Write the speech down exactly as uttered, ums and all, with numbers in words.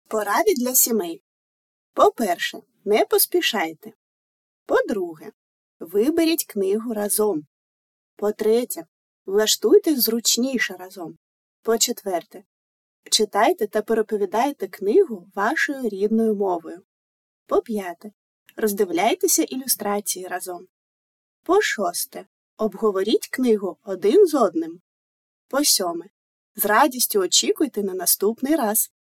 Поради для сімей. По-перше, не поспішайте. По-друге, виберіть книгу разом. По-третє, влаштуйтесь зручніше разом. По-четверте, читайте та переповідайте книгу вашою рідною мовою. По-п'яте, роздивляйтеся ілюстрації разом. По-шосте, обговоріть книгу один з одним. По-сьоме, з радістю очікуйте на наступний раз.